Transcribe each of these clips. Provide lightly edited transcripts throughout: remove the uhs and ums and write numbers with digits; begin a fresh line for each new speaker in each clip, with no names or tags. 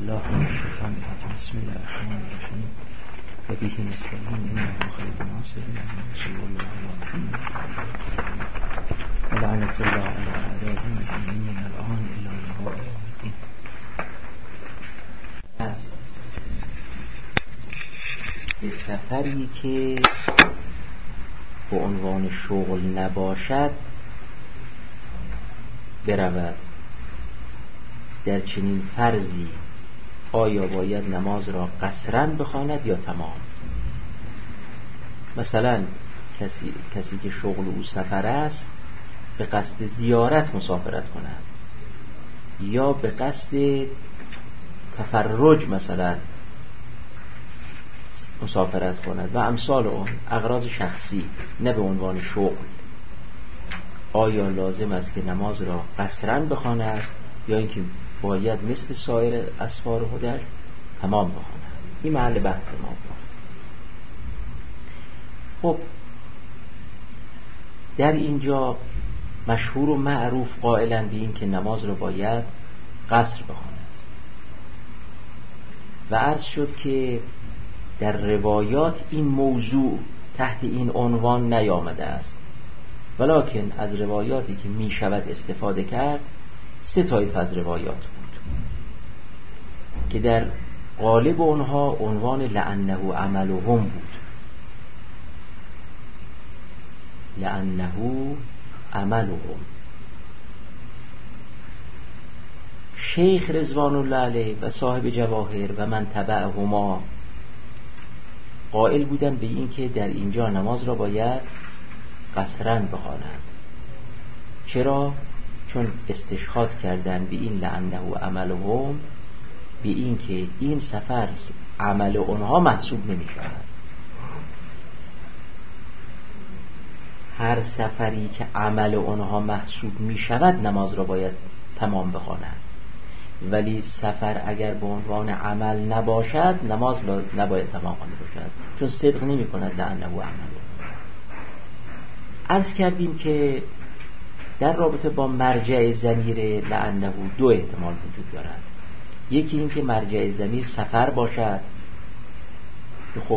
بالله من الشیطان الرجیم. بسم الله الرحمن الرحیم. و به نستعین انه خیر ناصر صلی الله علی محمد و لعنة الله علی اعدائهم اجمعین الان الی یوم الدین. است به سفری که به عنوان شغل نباشد برود، در چنین فرضی آیا باید نماز را قصراً بخواند یا تمام؟ مثلا کسی که شغل او سفر است به قصد زیارت مسافرت کند یا به قصد تفرج مثلا مسافرت کند و امثال اون اغراض شخصی نه به عنوان شغل، آیا لازم است که نماز را قصراً بخواند یا اینکه باید مثل سایر اسفار خودش تمام بخواند؟ این محل بحث ما بود. خب در اینجا مشهور و معروف قائلند به این که نماز را باید قصر بخواند و عرض شد که در روایات این موضوع تحت این عنوان نیامده است، ولکن از روایاتی که می شود استفاده کرد 3 طایفه از روایات بود که در غالب اونها عنوان لأنه عملهم بود. لأنه عملهم. شیخ رضوان الله علیه و صاحب جواهر و من تبعهما قائل بودن به این که در اینجا نماز را باید قصراً بخوانند. چرا؟ چون استشهاد کردن به این لأنه عملهم، به این که این سفر عمل اونها محسوب نمی شود. هر سفری که عمل اونها محسوب می شود نماز را باید تمام بخوانند، ولی سفر اگر به عنوان عمل نباشد نماز نباید تمام خوانده باشد، چون صدق نمی کند لأنه عملهم. عرض کردیم که در رابطه با مرجع ضمیر لأنه 2 احتمال وجود دارد. یکی این که مرجع ضمیر سفر باشد که خب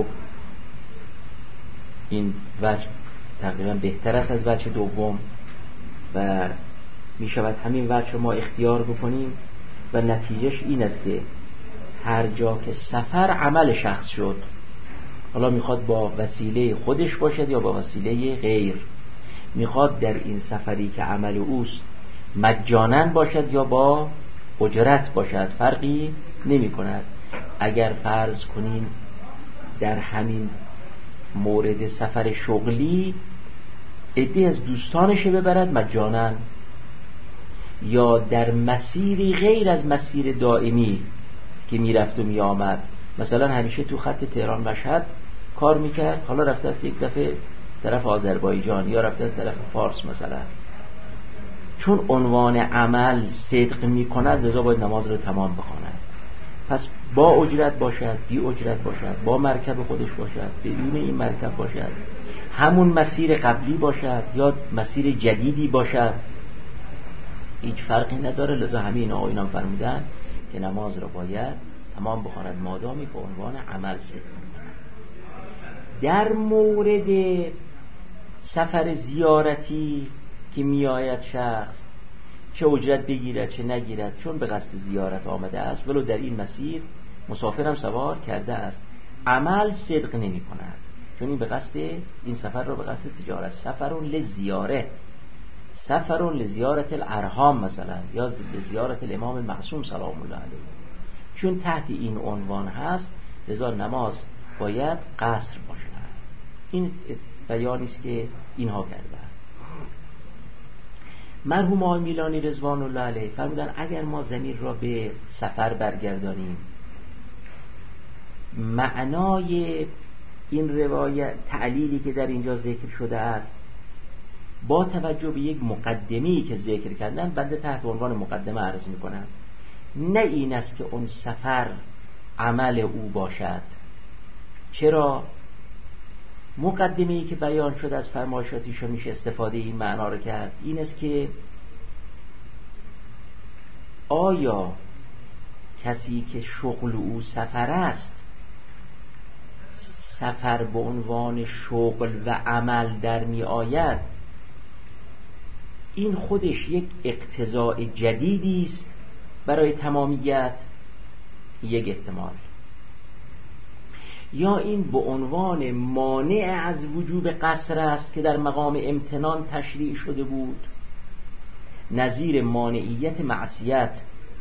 این وجه تقریبا بهتر است از وجه دوم و می شود همین وجه رو ما اختیار بکنیم و نتیجهش این است که هر جا که سفر عمل شخص شد، حالا میخواد با وسیله خودش باشد یا با وسیله غیر، میخواد در این سفری که عمل اوست مجانا باشد یا با اجرت باشد، فرقی نمی کند. اگر فرض کنین در همین مورد سفر شغلی عده‌ای از دوستانش ببرد مجانا، یا در مسیری غیر از مسیر دائمی که میرفت و میآمد، مثلا همیشه تو خط تهران مشهد کار میکرد، حالا رفته است یک دفعه طرف آذربایجان یا رفته از طرف فارس مثلا، چون عنوان عمل صدق میکند لذا باید نماز رو تمام بخواند. پس با اجرت باشد، بی اجرت باشد، با مرکب خودش باشد، بدون این مرکب باشد، همون مسیر قبلی باشد یا مسیر جدیدی باشد، هیچ فرقی نداره. لذا همین آقایان فرمودن که نماز رو باید تمام بخواند مادامی به عنوان عمل صدق میکند. در مورد سفر زیارتی که میآید شخص چه اجرت بگیرد چه نگیرد، چون به قصد زیارت آمده است ولو در این مسیر مسافرم سوار کرده است، عمل صدق نمی کند، چون این به قصد این سفر را به قصد تجارت، سفرون لزیاره، سفرون لزیارت الارحام مثلا یا لزیارت الامام المعصوم سلام الله علیه، چون تحت این عنوان هست لذا نماز باید قصر باشد. این بیانی است که اینها کردند. مرحوم آقای میلانی رضوان الله علیه فرمودن اگر ما ضمیر را به سفر برگردانیم، معنای این روایت تعلیلی که در اینجا ذکر شده است با توجه به یک مقدمه‌ای که ذکر کردن، بنده تحت عنوان مقدمه عرض می‌کنم، نه این است که اون سفر عمل او باشد. چرا؟ مقدمه‌ای که بیان شد از فرمایشات ایشان میشه استفاده این معنا رو کرد، این است که آیا کسی که شغل او سفر است، سفر به عنوان شغل و عمل در می آید، این خودش یک اقتضاء جدیدی است برای تمامیت، یک احتمال. یا این به عنوان مانع از وجوب قصر است که در مقام امتنان تشریع شده بود، نظیر مانعیت معصیت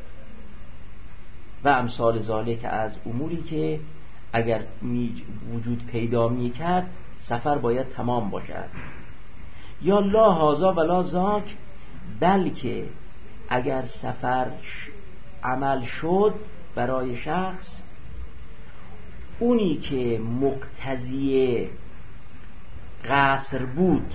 و امثال ذالک از اموری که اگر وجود پیدا می کرد سفر باید تمام باشد. یا لا هذا ولا ذاک، بلکه اگر سفر عمل شد برای شخص، اونی که مقتضی قصر بود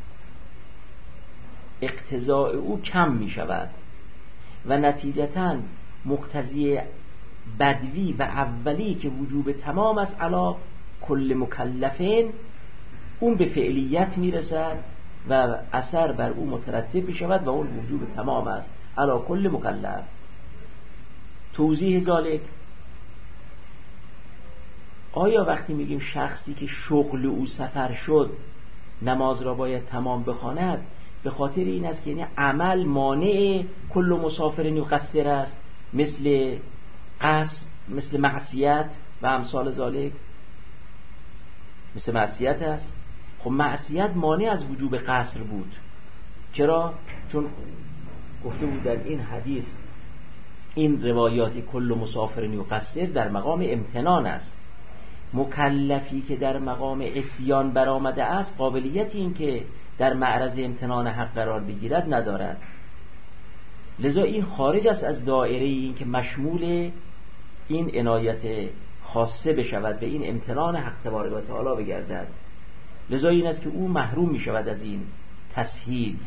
اقتضاء او کم می شود و نتیجتاً مقتضی بدوی و اولی که وجوب تمام است علی کل مکلفین، اون به فعلیت می رسد و اثر بر او مترتب می شود و اون وجوب تمام است علی کل مکلف. توضیح ذالک: آیا وقتی میگیم شخصی که شغل او سفر شد نماز را باید تمام بخواند، به خاطر این است که یعنی عمل مانع کل مسافر یقصر است، مثل قصد، مثل معصیت و امثال ذالک؟ مثل معصیت است. خب معصیت مانع از وجوب قصر بود. چرا؟ چون گفته بود در این حدیث این روایات کل مسافر یقصر در مقام امتنان است. مکلفی که در مقام عصیان برآمده است قابلیت این که در معرض امتنان حق قرار بگیرد ندارد. لذا این خارج است از دایره این که مشمول این عنایت خاصه بشود به این امتنان حق تبارک و تعالی بگردد. لذا این است که او محروم می شود از این تسهیل.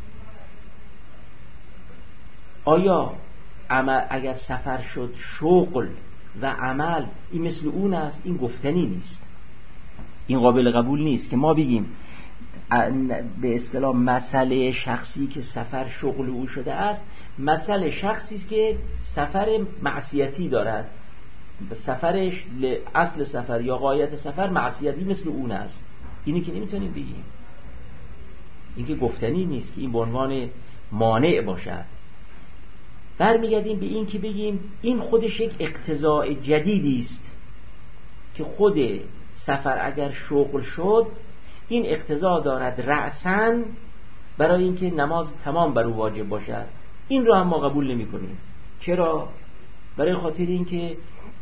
آیا اگر سفر شد شغل و عمل این مثل اون است؟ این گفتنی نیست، این قابل قبول نیست که ما بگیم به اصطلاح مسئله شخصی که سفر شغل او شده است مسئله شخصی است که سفر معصیتی دارد، سفرش اصل سفر یا غایت سفر معصیتی مثل اون است. اینی که نمیتونیم بگیم، این که گفتنی نیست که این به عنوان مانع باشد. برمیگردیم به این که بگیم این خودش یک اقتضاء جدیدی است که خود سفر اگر شغل شد این اقتضا دارد رأساً برای اینکه نماز تمام بر او واجب باشد. این رو هم ما قبول نمی کنیم. چرا؟ برای خاطر اینکه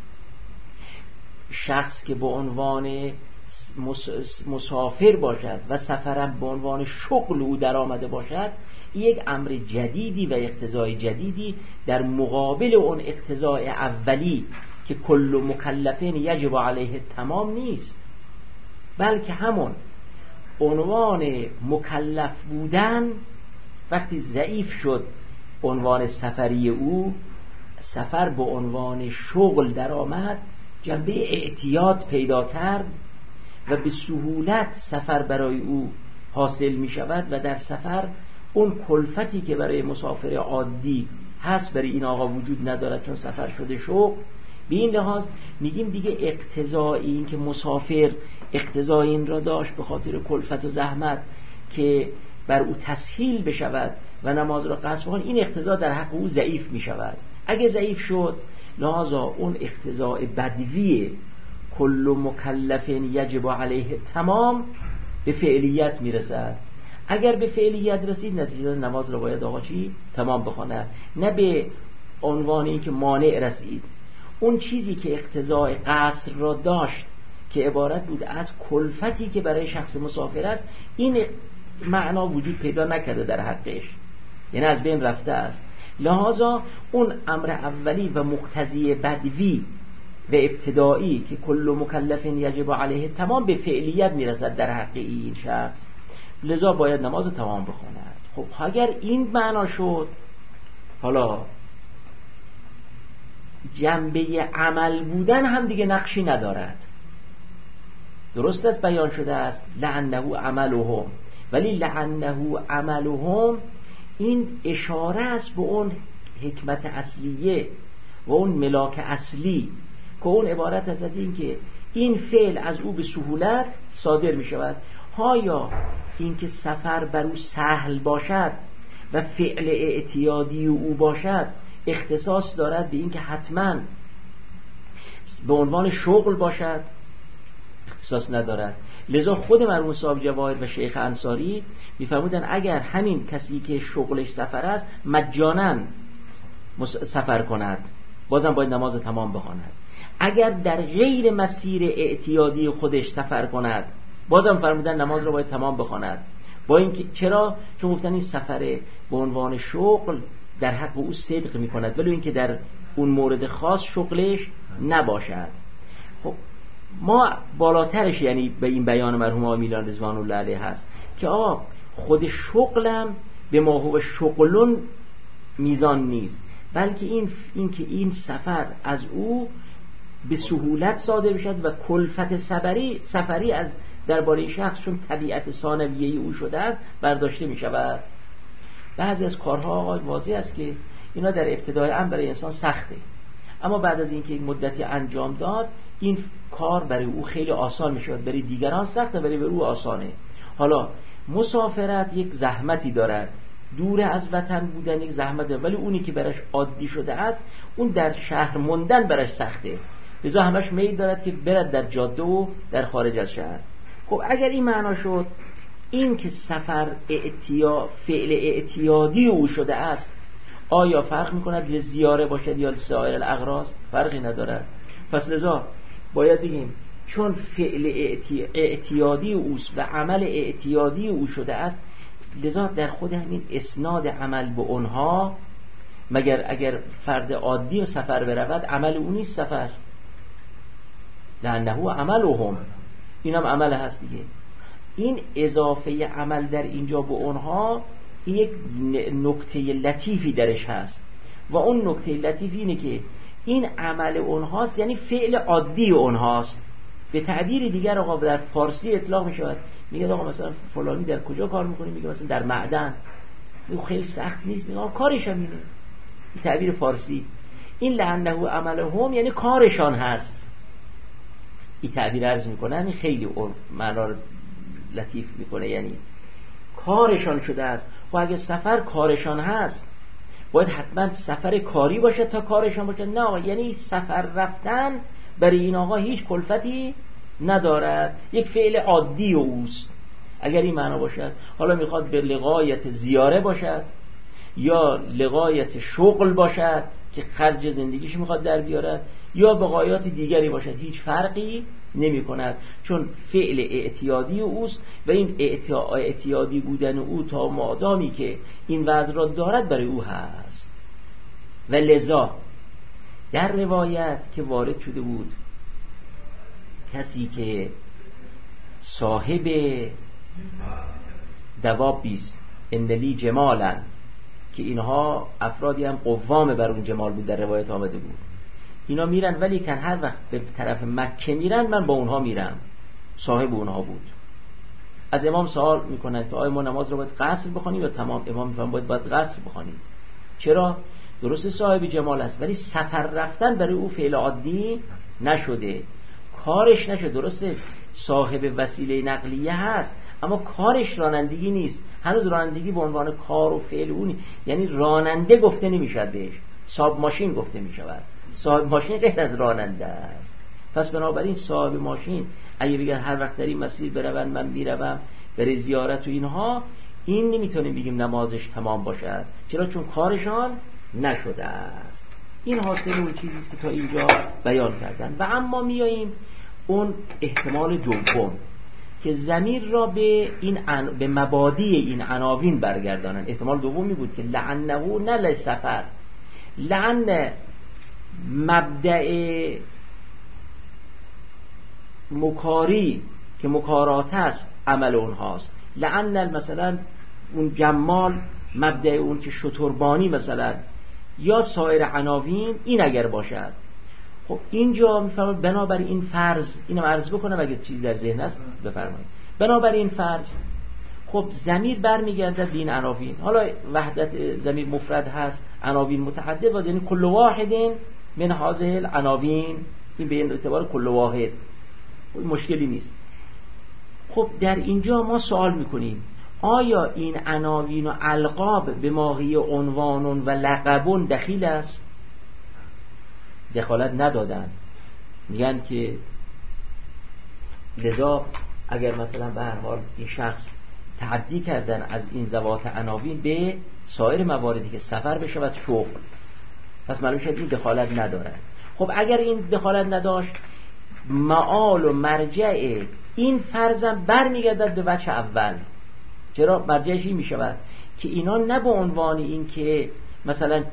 شخص که به عنوان مسافر باشد و سفرم به عنوان شغل او در آمده باشد، یک امر جدیدی و اقتضای جدیدی در مقابل اون اقتضای اولی که کل مکلفین یجب علیه تمام نیست، بلکه همون عنوان مکلف بودن وقتی ضعیف شد عنوان سفری او، سفر به عنوان شغل در آمد، جنبه اعتیاد پیدا کرد و به سهولت سفر برای او حاصل می شود و در سفر اون کلفتی که برای مسافر عادی هست برای این آقا وجود ندارد چون سفر شده شغل. به این لحاظ میگیم دیگه اقتضای این که مسافر اقتضای این را داشت به خاطر کلفت و زحمت که بر او تسهیل بشود و نماز را قصر بکنه، این اقتضا در حق او ضعیف می شود. اگه ضعیف شد لحاظا اون اقتضای بدوی کل مکلف یجب علیه تمام به فعلیت می رسد. اگر به فعلیت رسید نتیجه نماز را باید آقا چی؟ تمام بخواند، نه به عنوان این که مانع رسید. اون چیزی که اقتضای قصر را داشت که عبارت بود از کلفتی که برای شخص مسافر است، این معنا وجود پیدا نکرده در حقش، یعنی از بین رفته است. لذا اون امر اولی و مقتضی بدوی و ابتدایی که کل مکلف یجب علیه تمام به فعلیت میرسد در حق این شخص، لذا باید نماز تمام بخواند. خب اگر این معنا شد، حالا جنبه عمل بودن هم دیگه نقشی ندارد. درست است بیان شده است لعنه عملهم، ولی لعنه عملهم این اشاره است به اون حکمت اصلیه، و اون ملاک اصلی که اون عبارت است از این که این فعل از او به سهولت صادر می شود. یا این که سفر بر او سهل باشد و فعل اعتیادی او باشد اختصاص دارد به این که حتما به عنوان شغل باشد؟ اختصاص ندارد. لذا خود مرحوم صاحب جواهر و شیخ انصاری می‌فرمودن اگر همین کسی که شغلش سفر است مجانا سفر کند بازم باید نماز تمام بخواند. اگر در غیر مسیر اعتیادی خودش سفر کند بازم فرمودن نماز رو باید تمام بخواند. با اینکه چرا؟ چون گفتن این سفر به عنوان شغل در حق او صدق می‌کند ولی اینکه در اون مورد خاص شغلش نباشد. خب ما بالاترش یعنی به این بیان مرحوم آقای میلان رضوان الله علیه هست که خود شغلم به ما هو شغلون میزان نیست، بلکه این سفر از او به سهولت صادر بشد و کلفت سفری از درباره شخص چون طبیعت ثانویه او شده است برداشته می شود. بعضی از کارها آقای واضح است که اینا در ابتدای امر برای انسان سخته، اما بعد از اینکه مدتی انجام داد این کار برای او خیلی آسان می شود. برای دیگران سخته، برای او آسانه. حالا مسافرت یک زحمتی دارد، دور از وطن بودن یک زحمت دارد، ولی اونی که براش عادی شده است اون در شهر موندن براش سخته، لذا همش میل دارد که برد در جاده و در خارج از شهر. خب اگر این معنا شد این که سفر فعل اعتیادی او شده است آیا فرق میکند لزیاره باشد یا لسائر الاغراض؟ فرقی ندارد. پس لذا باید بگیم چون فعل اعتیادی اوست و عمل اعتیادی او شده است لذا در خود همین اسناد عمل به اونها مگر اگر فرد عادی سفر برود عمل او نیست سفر، لانه عملهم، اینم عمل هست دیگه. این اضافه عمل در اینجا به اونها یک نکته لطیفی درش هست و اون نکته لطیف اینه که این عمل اونهاست، یعنی فعل عادی اونهاست. به تعبیر دیگر آقا در فارسی اطلاق می شود، میگه آقا مثلا فلانی در کجا کار میکنه؟ میگه مثلا در معدن. میگه خیلی سخت نیست، میگه کارش هم اینه. این تعبیر فارسی. این لعنه عملهم یعنی کارشان هست. این تعبیر عرض میکنه، این خیلی معنا لطیف میکنه، یعنی کارشان شده است. خب اگه سفر کارشان هست باید حتما سفر کاری باشه تا کارشان باشه؟ نه، یعنی سفر رفتن برای این آقا هیچ کلفتی ندارد، یک فعل عادی اوست. اگر این معنا باشد، حالا میخواد به لغایت زیاره باشد یا لغایت شغل باشد که خرج زندگیش میخواد در بیارد یا به غایات دیگری باشد، هیچ فرقی نمی کند، چون فعل اعتیادی اوست و این اعتیادی بودن او تا مادامی که این وضع را دارد برای او هست. و لذا در روایت که وارد شده بود کسی که صاحب دوابیست انلی جمالا، که اینها افرادی هم قوام بر اون جمال بود، در روایت آمده بود اینا میرن ولی کن هر وقت به طرف مکه میرن من با اونها میرم، صاحب اونها بود. از امام سوال میکنند که آیا ما نماز رو باید قصر بخونیم یا تمام؟ امام میفهمه باید قصر بخونید. چرا؟ درسته صاحب جمال است ولی سفر رفتن برای او فعل عادی نشده، کارش نشده. درسته صاحب وسیله نقلیه هست اما کارش رانندگی نیست، هنوز رانندگی به عنوان کار و فعل اون، یعنی راننده گفته نمیشد بهش، صاحب ماشین گفته میشود. صاحب ماشین غیر از راننده است. پس بنابراین صاحب ماشین اگه بگن هر وقت در این مسیر بروم من میروم برای زیارت و اینها، این نمیتونیم بگیم نمازش تمام باشد. چرا؟ چون کارشان نشده است. این حاصل اون چیزیست که تا اینجا بیان کردن. و اما میاییم اون احتمال دوم که ضمیر را به مبادی این عناوین برگردانن. احتمال دومی بود که لعنه نه لسفر، لعن مبدأ مکاری که مکارات است عمل اونهاست، لعن مثلا اون جمال مبدأ اون که شتربانی مثلا یا سایر عناوین این اگر باشد. خب اینجا میفرماید بنابراین این فرض، اینم عرض بکنم اگه چیز در ذهن است بفرمایید. بنابراین فرض، خب ضمیر برمیگردد به این عناوین. حالا وحدت ضمیر مفرد هست، عناوین متعدد، و یعنی کل واحد من هذه العناوین، این به اعتبار کل واحد مشکلی نیست. خب در اینجا ما سوال میکنیم آیا این عناوین و القاب به ماهی عنوان و لقب دخیل است؟ دخالت ندادن، میگن که لذا اگر مثلا به هر حال این شخص تعدی کردن از این ذوات عناوین به سایر مواردی که سفر بشود شغل، پس معلوم شد این دخالت نداره. خب اگر این دخالت نداشت، معال و مرجع این فرضم برمیگردد به وجه اول. چرا؟ مرجعش این میشود که اینا نه به عنوان این که مثلا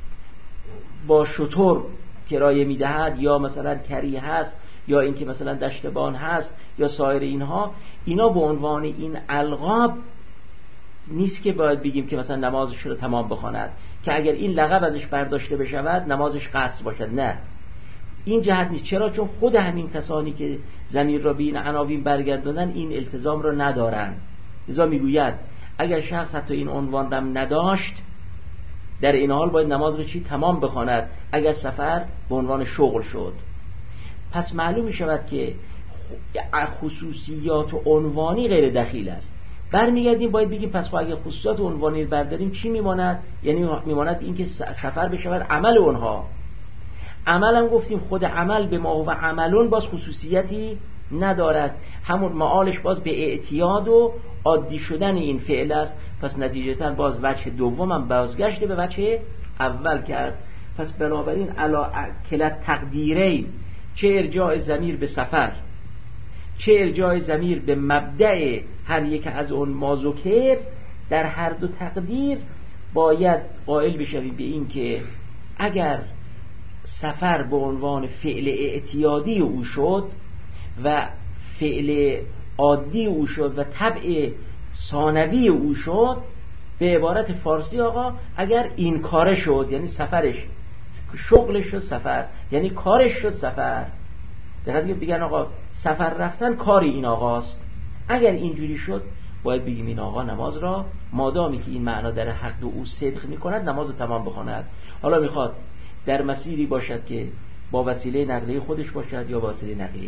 با شتر کرایه میدهد یا مثلا کری هست یا این که مثلا دشتبان هست یا سایر اینها، اینا به عنوان این القاب نیست که باید بگیم که مثلا نمازش رو تمام بخواند، که اگر این لقب ازش برداشته بشود نمازش قصر باشد. نه، این جهت نیست. چرا؟ چون خود همین کسانی که ضمیر را به این عناوین برگرداندن این التزام را ندارن. لذا میگوید اگر شخص حتی این عنوان را نداشت، در این حال باید نماز رو تمام بخواند اگر سفر به عنوان شغل شد. پس معلوم می شود که خصوصیات و عنوانی غیر دخیل است. برمیگردیم باید بگیم پس خب اگر خصوصیات و عنوانی برداریم چی میماند؟ یعنی میماند این که سفر بشود عمل اونها. عمل هم گفتیم خود عمل به ما و عملون باز خصوصیتی ندارد، همون معالش باز به اعتیاد و عادی شدن این فعل است. پس نتیجتاً باز وجه دوم هم بازگشت به وجه اول کرد. پس بنابراین علا کلت تقدیری، چه ارجاع ضمیر به سفر چه ارجاع ضمیر به مبدأ هر یک از اون ما ذکر، در هر دو تقدیر باید قائل بشویم به این که اگر سفر به عنوان فعل اعتیادی او شد و فعل عادی او شد و طبع ثانوی او شد، به عبارت فارسی آقا اگر این کاره شد، یعنی سفرش شغلش شد سفر، یعنی کارش شد سفر. دقیقا بگن آقا سفر رفتن کاری این آقاست. اگر اینجوری شد باید بگیم این آقا نماز را مادامی که این معنا در حق او صدق میکند نماز رو تمام بخواند. حالا میخواد در مسیری باشد که با وسیله نقلیه خودش باشد یا با وسیله نقلیه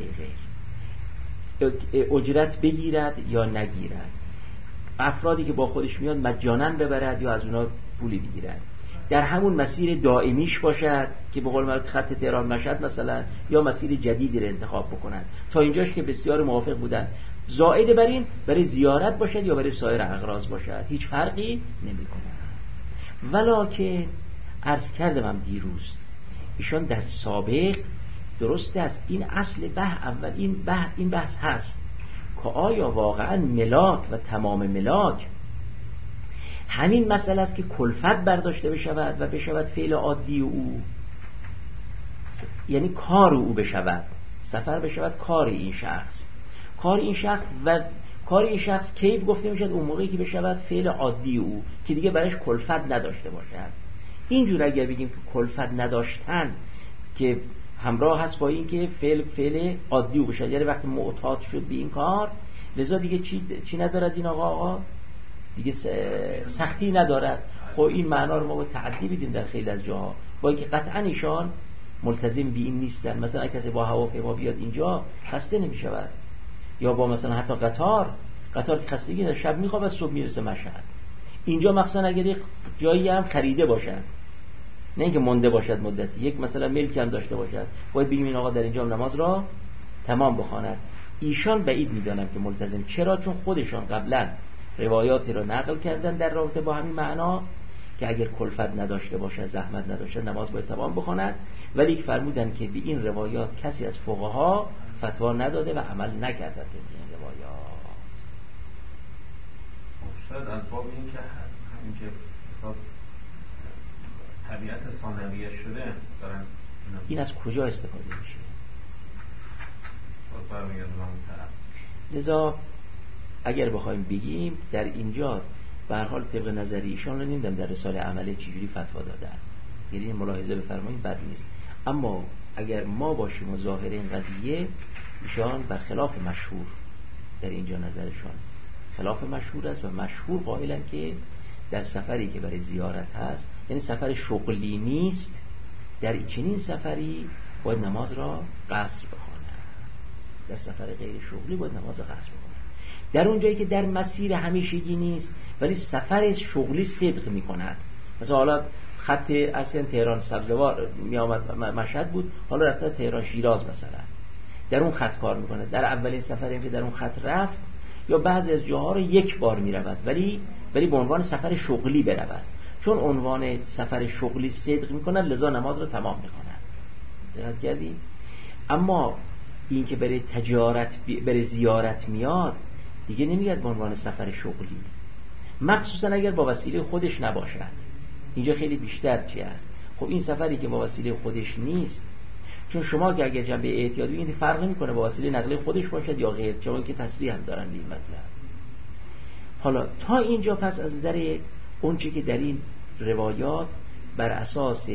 غیر، اجرت بگیرد یا نگیرد، افرادی که با خودش میاد مجانا ببرد یا از اونا پولی بگیرد، در همون مسیر دائمیش باشد که به قول معروف خط تهران مشهد مثلا، یا مسیر جدیدی رو انتخاب بکنند. تا اینجاش که بسیار موافق بودن. زائد بر این برای زیارت باشد یا برای سایر اغراض باشد هیچ فرقی نمی‌کنه. ولکن عرض کردم هم دیروز ایشان در سابق درسته است این اصل اول این بحث هست که آیا واقعا ملاک و تمام ملاک همین مسئله است که کلفت برداشته بشود و بشود فعل عادی او، یعنی کار او بشود، سفر بشود کار این شخص، کار این شخص کی گفته میشد؟ اون موقعی که بشود فعل عادی او که دیگه برایش کلفت نداشته باشد. اینجور اگر بگیم که کلفت نداشتن که همراه هست با این که فعل عادی او بشود، یعنی وقتی معتاد شد به این کار، لذا دیگه چی ندارد این آقا دیگه سختی ندارد. خب این معنا رو ما با تعدی بدیم در خیلی از جاها، با اینکه قطعا ایشان ملتزم به این نیستن. مثلا کسی با هواپیما بیاد اینجا خسته نمیشود، یا با مثلا حتی قطار که خستگی نداره، شب میخوابه صبح میرسه مشهد. اینجا مخصوصا اگر جایی هم خریده باشد، نه اینکه مونده باشد مدتی، یک مثلا ملک هم داشته باشد، باید بگیم این آقا در اینجا نماز را تمام بخواند. ایشان بعید میدانم که ملتزم. چرا؟ چون خودشان قبلا روایاتی را نقل کردن در رابطه با همین معنا که اگر کلفت نداشته باشه، زحمت نداشته، نماز باید تمام بخواند. ولی فرمودن که به این روایات کسی از فقها فتوا نداده و عمل نکرده به این روایات.
شاید از باب این که همین که حساب طبیعت ثانویه شده دارن
این از کجا استفاده میشه؟ لذا اگر بخوایم بگیم در اینجا به هر حال طبق نظری ایشان رو نمیدم در رساله عمله چجوری فتوا دادن، یعنی ملاحظه بفرمایید بد نیست. اما اگر ما باشیم و ظاهر این قضیه، ایشان برخلاف مشهور در اینجا نظرشان خلاف مشهور است و مشهور قائلن که در سفری که برای زیارت هست، یعنی سفر شغلی نیست، در چنین سفری باید نماز را قصر بخوانند. در سفر غیر شغلی باید نماز قصر بخوانند. در اونجایی که در مسیر همیشگی نیست ولی سفر شغلی صدق میکند، مثلا حالا خط اصلا تهران سبزوار می آمد مشهد بود، حالا رفته تهران شیراز مثلا، در اون خط کار میکنه. در اولین سفری که در اون خط رفت یا بعضی از جاها رو یک بار میرود ولی به عنوان سفر شغلی برود، چون عنوان سفر شغلی صدق میکنن لذا نماز رو تمام میکنن. دقت کردی؟ اما این که برای تجارت برای زیارت میاد دیگه نمیاد به عنوان سفر شغلی، مخصوصا اگر با وسیله خودش نباشد. اینجا خیلی بیشتر چی است؟ خب این سفری که با وسیله خودش نیست، چون شما که اگر جنبه اعتیادی این فرق نمیکنه با وسیله نقلیه خودش باشد یا غیر، چون که تصریح هم دارن این مطلب. حالا تا اینجا پس از نظر اونچه که در این روایات بر اساس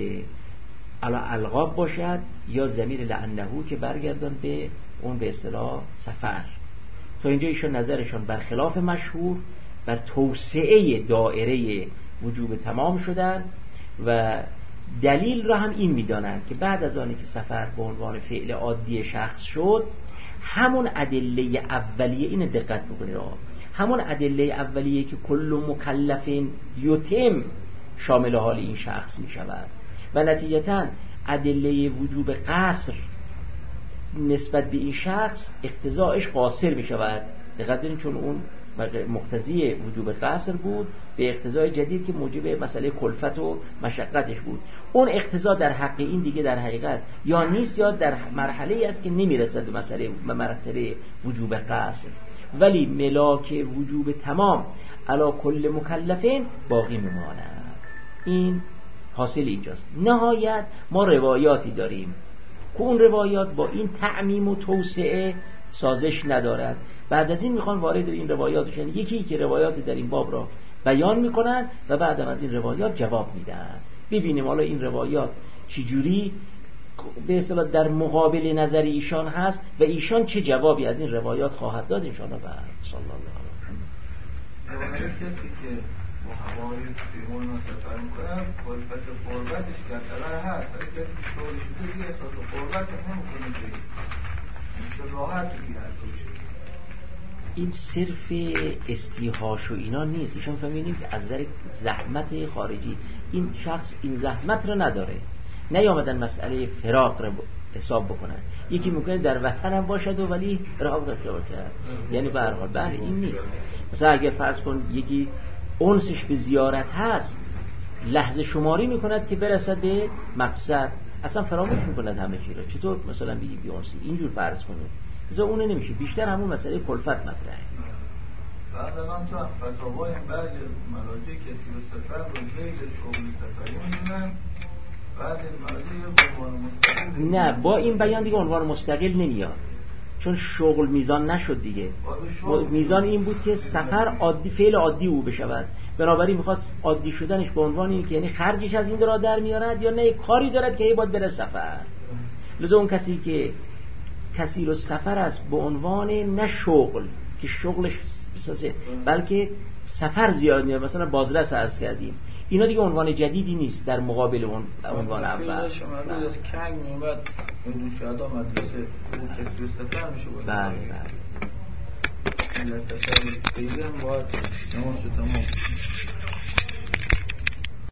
القاب باشد یا ضمیر لعنهو که برگردن به اون به اصطلاح سفر، تا اینجا ایشان نظرشان برخلاف مشهور بر توسعه دائره وجوب تمام شدن و دلیل را هم این میدانند که بعد از آنی که سفر به عنوان فعل عادی شخص شد، همون ادله اولیه، این دقت بکنید، همون ادله اولیه که کل مکلف یتم شامل حال این شخص می شود و نتیجتاً ادله وجوب قصر نسبت به این شخص اقتضاعش قاصر می شود. دقت کنید، چون اون مقتضی وجوب قصر بود به اقتضای جدید که موجب مسئله کلفت و مشقتش بود. اون اقتضا در حق این دیگه در حقیقت یا نیست یا در مرحله است که نمیرسد به مسئله مرتبه وجوب قصر، ولی ملاک وجوب تمام علی کل مکلفین باقی میماند. این حاصل اینجاست. نهایت ما روایاتی داریم که اون روایات با این تعمیم و توسعه سازش ندارد. بعد از این میخوان وارد این روایات بشن، یکی که روایات در این باب را بیان میکنن و بعدم از این روایات جواب میدن. ببینیم حالا این روایات چجوری به اصطلاح در مقابل نظر ایشان هست و ایشان چه جوابی از این روایات خواهد داد ان شاء الله. صلی الله علیه و
آله. کسی که محواری بیرون سفر میکنه کلفت قربتش گرفتر هست، ولی کسی که شغل شده دیگه احساس قربت نمیکنه، میشه راحت دیگه.
این صرف استیحاش و اینا نیست. ایشان فهمیدیم که از نظر زحمت خارجی این شخص این زحمت رو نداره، نیامدن مسئله فراق رو حساب بکنن. یکی ممکنه در وطن هم باشد و ولی فراق داشته باشد، یعنی به هر حال بله این نیست. مثلا اگر فرض کن یکی اونسش به زیارت هست، لحظه شماری میکند که برسد به مقصد، اصلا فراموش میکند همه چی رو. چطور مثلا بگی بیونسی اینجور فرض کنید، از اونه نمیشه، بیشتر همون مسئله کلفت مطرحه.
بعد الان تو فتاوای بعضی مراجع کسی رو سفر رو غیر شغل سفری میدونن، بعد مراجع به عنوان مستقل
نه، با این بیان دیگه عنوان مستقل نمیاد، چون شغل میزان نشد دیگه. میزان این بود که سفر عادی، فعل عادی او بشود، بنابراین میخواد عادی شدنش به عنوان این که یعنی خرجش از این را در میارد یا نه کاری دارد که باید بره سفر. لذا اون کسی که کسی رو سفر است به عنوان نه شغل که شغلش بسازه بلکه سفر زیاد میاد، مثلا بازرس عرض کردیم، اینا دیگه عنوان جدیدی نیست در مقابل اون عنوان اول.
شما از کنگ میومد این دوشادا مدرسه اون کسی رو سفر میشه بود.
بله
در تشابه دیگه هم باید نماز تمام